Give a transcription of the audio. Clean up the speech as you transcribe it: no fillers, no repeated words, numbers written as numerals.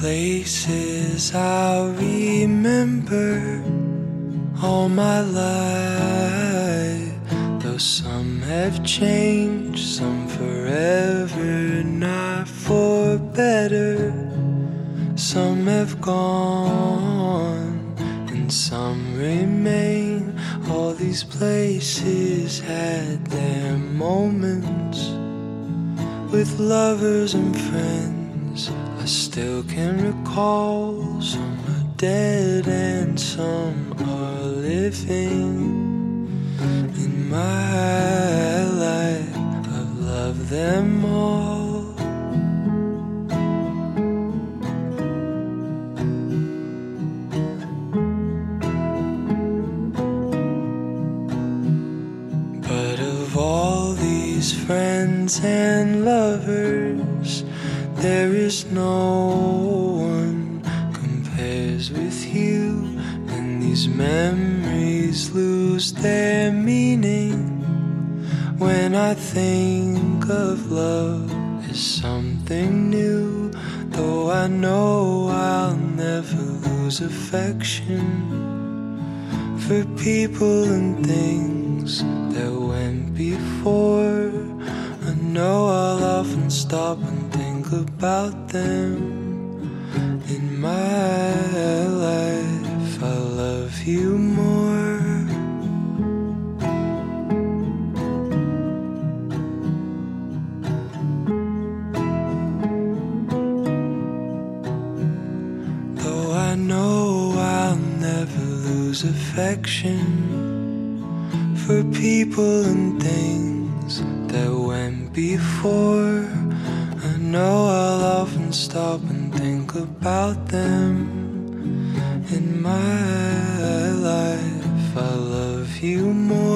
places I'll remember all my life. Though some have changed, some forever, not for better. Some have gone and some remain. All these places had their moments with lovers and friends. I still can recall. Some are dead and some are living. In my life I've loved them all. But of all these friends and lovers, there is no one compares with you. And these memories lose their meaning when I think of love as something new. Though I know I'll never lose affection for people and things that went before. I know I'll often stop and think about them. In my life I love you more. Though I know I'll never lose affection for people and things that went before. I know I'll often stop and think about them. In my life I love you more.